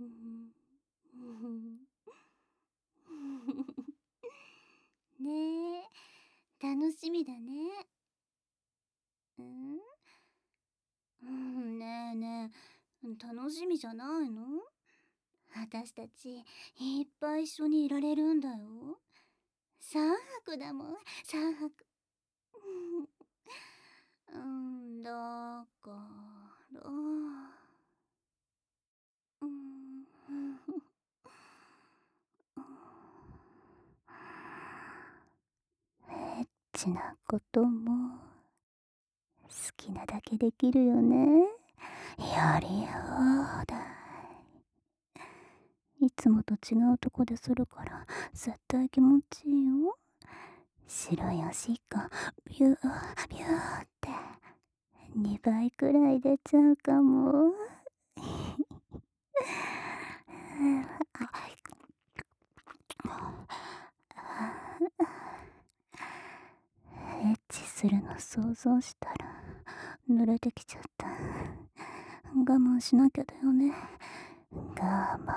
ねえ、楽しみだね。うん、ねえねえ、楽しみじゃないの？私たちいっぱい一緒にいられるんだよ。3泊だもん、3泊。だから、うん、エッチなことも好きなだけできるよね。やり放題。いつもと違うとこでするから絶対気持ちいいよ。白いおしっこビュービューって2倍くらい出ちゃうかも。エッチするの想像したら濡れてきちゃった。我慢しなきゃだよね。我慢。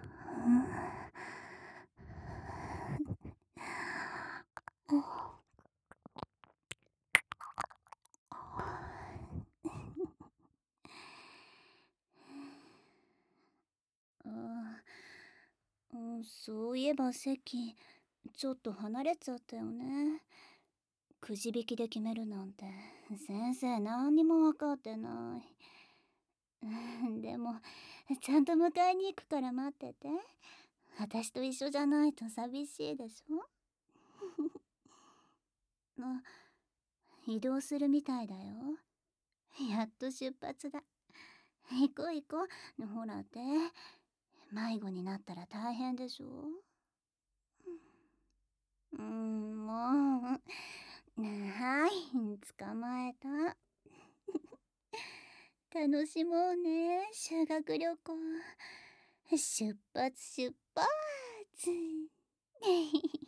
そういえば席ちょっと離れちゃったよね。くじ引きで決めるなんて先生何にも分かってない。でもちゃんと迎えに行くから待ってて。私と一緒じゃないと寂しいでしょ。あ、移動するみたいだよ。やっと出発だ。行こう行こう。ほらって迷子になったら大変でしょ。もうはい、捕まえた。楽しもうね、修学旅行。出発出発。